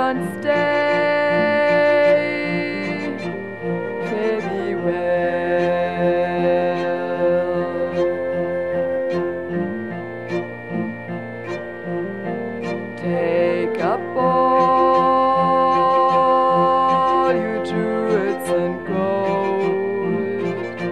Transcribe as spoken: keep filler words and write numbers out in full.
don't stay. Fare thee well. Take up all